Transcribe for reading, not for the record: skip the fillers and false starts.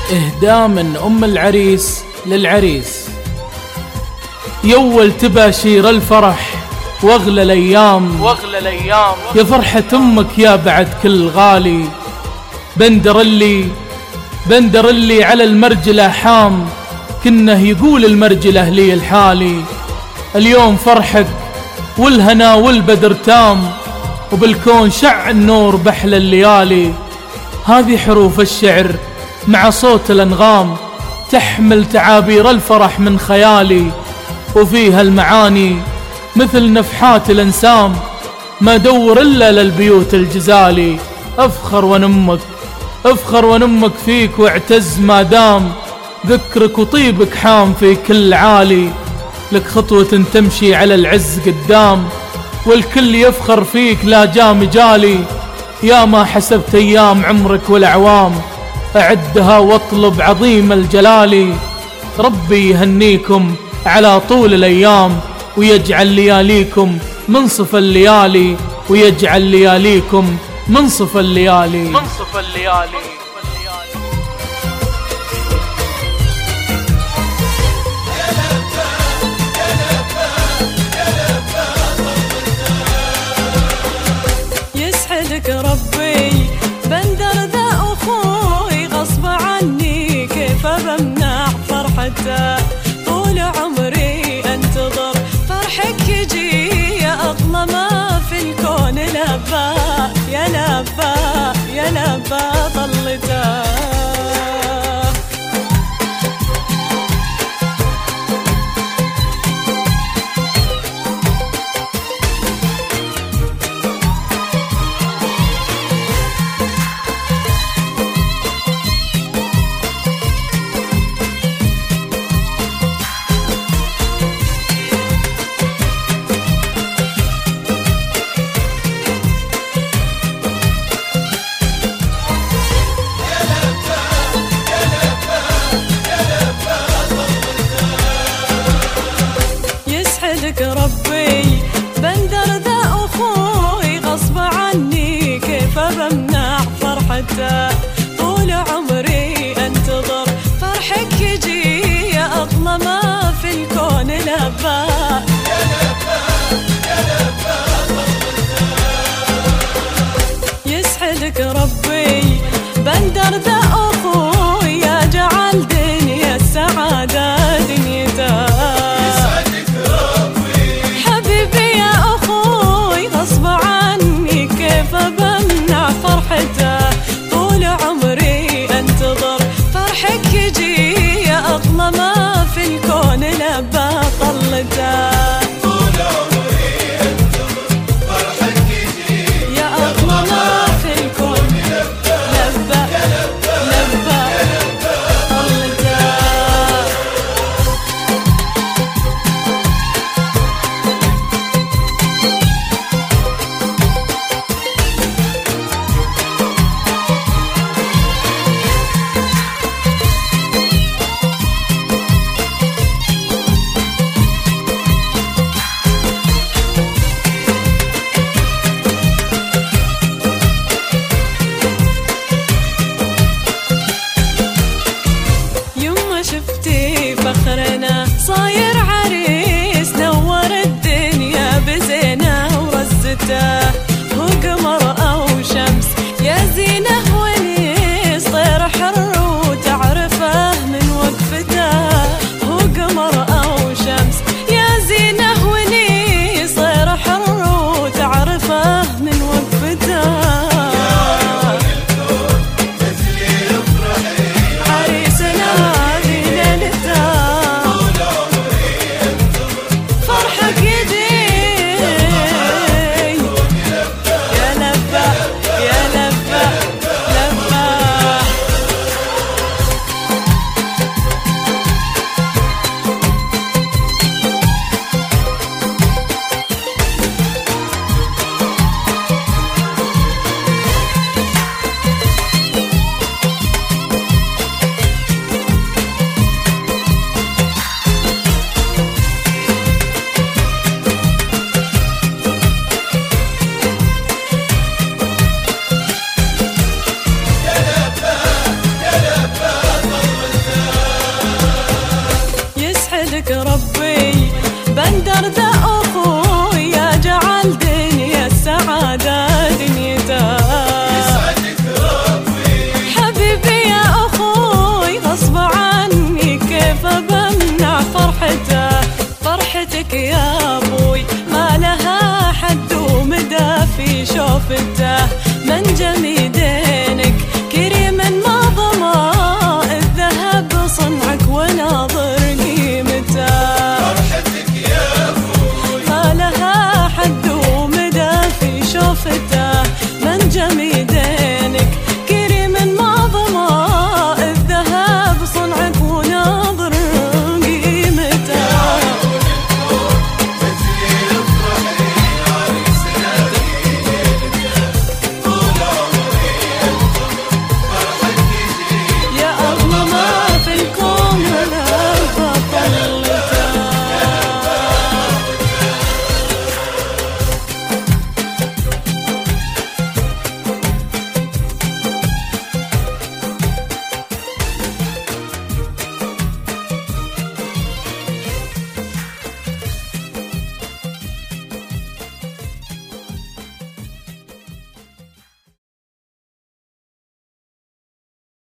إهداء من أم العريس للعريس. يول تباشير الفرح واغلى الأيام، يا فرحة أمك يا بعد كل غالي. بندر اللي على المرجلة حام، كنه يقول المرجلة لي الحالي. اليوم فرحك والهنا والبدر تام، وبالكون شع النور بحل الليالي. هذه حروف الشعر مع صوت الأنغام، تحمل تعابير الفرح من خيالي، وفيها المعاني مثل نفحات الانسام، ما دور إلا للبيوت الجزالي. افخر ونمك فيك واعتز ما دام، ذكرك وطيبك حام في كل عالي. لك خطوة تمشي على العز قدام، والكل يفخر فيك لا جا مجالي. يا ما حسبت أيام عمرك والأعوام، أعدها واطلب عظيم الجلال. ربي يهنيكم على طول الأيام، ويجعل لياليكم منصف الليالي، ويجعل لياليكم منصف الليالي. يسعدك ربي بندر ذا أخوي، غصب عني كيف بمنع فرحته. طول عمري انتظر فرحك يجي، يا أغلى ما في الكون لبى، يا لبى ظلته. يسعدك ربي بندر ذا أخوي، غصب عني كيف بمنع فرحته. طول عمري انتظر فرحك يجي، يا أغلى ما في الكون لبى، يسعدك ربي بندر ذا أخوي، يا جعل دنيا السعادة دنيته. طول عمري انتظر فرحك يجي، يا أغلى ما في الكون لبى طلته. طول عمري انتظر فرحك يجي، يا أغلى ما في الكون لبى طلته. شفتي فخرنا صاير عريس، نور الدنيا بزينة ورزته.